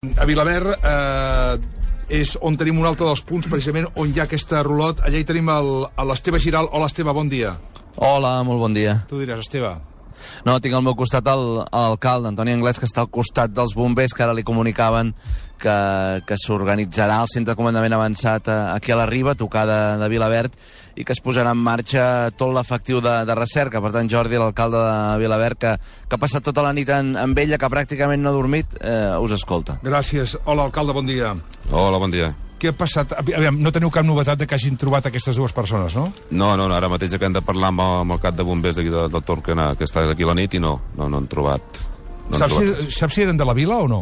A Vilaverd és on tenim un altre dels punts, precisament on hi ha aquesta rulot. Allà hi tenim l'Esteve Giral. Hola, Esteve, bon dia. Hola, molt bon dia. Tu diràs, Esteve. No, tinc al meu costat l'alcalde, Antoni Anglès, que està al costat dels bombers, que ara li comunicaven que s'organitzarà el centre de comandament avançat aquí a la Riba, a tocar de Vilaverd, i que es posarà en marxa tot l'efectiu de recerca. Per tant, Jordi, l'alcalde de Vilaverd, que ha passat tota la nit amb ella, que pràcticament no ha dormit, us escolta. Gràcies. Hola, alcalde, bon dia. Hola, bon dia. Què ha passat? Aviam, no teniu cap novetat de que hagin trobat aquestes dues persones, no? No, ara mateix que hem de parlar amb el cap de bombers d'aquí del Torquena, que està aquí a la nit, i no han trobat. Saps si eren de la vila o no?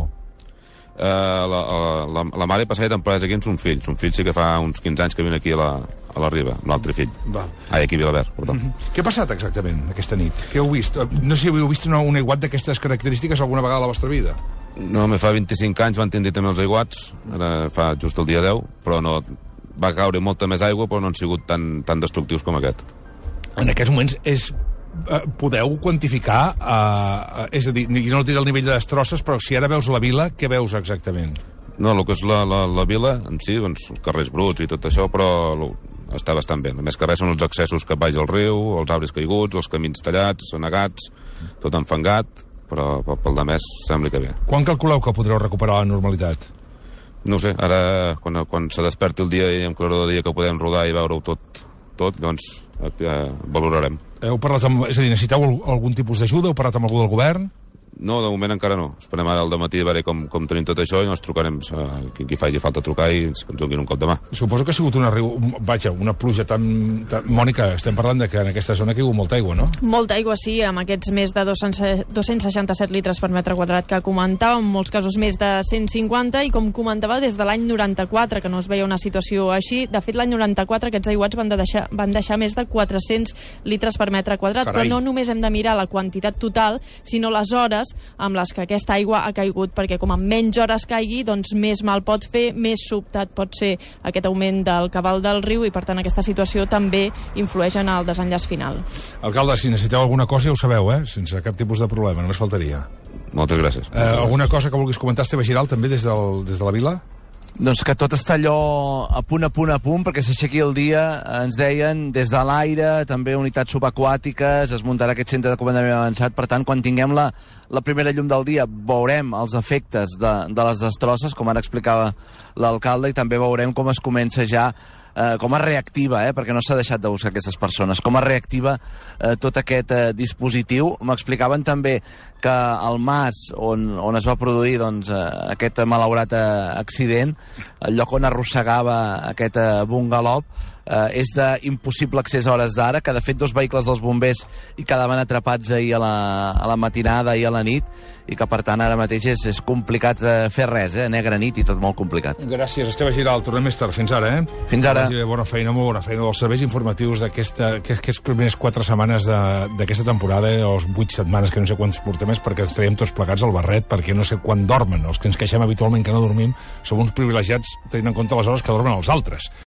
La mare passava temporades aquí amb son fill. Son fill sí que fa uns 15 anys que viu aquí a la Riba, amb l'altre fill. Aquí a Vilaverd, perdó. Què ha passat exactament aquesta nit? Què heu vist? No sé si heu vist un aiguat d'aquestes característiques alguna vegada a la vostra vida. No, fa 25 anys van tenir també els aiguats, ara fa just el dia 10, però no va caure molta més aigua, però no han sigut tan destructius com aquest. En aquests moments podeu quantificar, és a dir, no diré el nivell de destrosses, però si ara veus la vila, què veus exactament? No, el que és la vila en si, doncs, carrers bruts i tot això, però està bastant bé. A més que res són els accessos cap baix al riu, els arbres caiguts, els camins tallats, anegats, tot enfangat, però pel de més sembla que bé. Quan calculeu que podreu recuperar la normalitat? No ho sé, ara quan se desperti el dia i amb claror de dia que podem rodar i veure-ho tot, doncs valorarem. Heu parlat és a dir, necessiteu algun tipus d'ajuda? Heu parlat amb algú del govern? No, de moment encara no. Esperem ara al dematí a veure com tenim tot això i ens trucarem qui faci falta trucar i ens donin un cop de mà. Suposo que ha sigut una pluja tan... Mònica, estem parlant que en aquesta zona ha caigut molta aigua, no? Molta aigua, sí, amb aquests més de 267 litres per metre quadrat que comentava, en molts casos més de 150, i com comentava, des de l'any 94, que no es veia una situació així. De fet, l'any 94 aquests aiguats van deixar més de 400 litres per metre quadrat. Carai. Però no només hem de mirar la quantitat total, sinó les hores amb les que aquesta aigua ha caigut, perquè com a menys hores caigui, doncs més mal pot fer, més sobtat pot ser aquest augment del cabal del riu, i per tant aquesta situació també influeix en el desenllaç final. Alcalde, si necessiteu alguna cosa ja ho sabeu, sense cap tipus de problema, només faltaria. Moltes gràcies. Alguna cosa que vulguis comentar, Esteve Giral, també des de la vila? Doncs que tot està allò a punt, perquè s'aixequi el dia, ens deien, des de l'aire, també unitats subaquàtiques, es muntarà aquest centre de comandament avançat. Per tant, quan tinguem la primera llum del dia, veurem els efectes de les destrosses, com ara explicava l'alcalde, i també veurem com es comença ja, com es reactiva, perquè no s'ha deixat de buscar aquestes persones, com es reactiva tot aquest dispositiu. M'explicaven també que al mas on es va produir aquest malaurat accident, el lloc on arrossegava aquest bungalop, és d'impossible accés a hores d'ara, que de fet 2 vehicles dels bombers hi quedaven atrapats ahir a la matinada i a la nit, i que per tant ara mateix és complicat fer res, negra nit i tot molt complicat. Gràcies, Esteve Giral, tornem més tard. Fins ara, Fins ara. Bona feina, molt bona feina dels serveis informatius d'aquestes primeres 4 setmanes d'aquesta temporada, o 8 setmanes, que no sé quants portem més, perquè fèiem tots plegats al barret, perquè no sé quan dormen. Els que ens queixem habitualment que no dormim som uns privilegiats tenint en compte les hores que dormen els altres.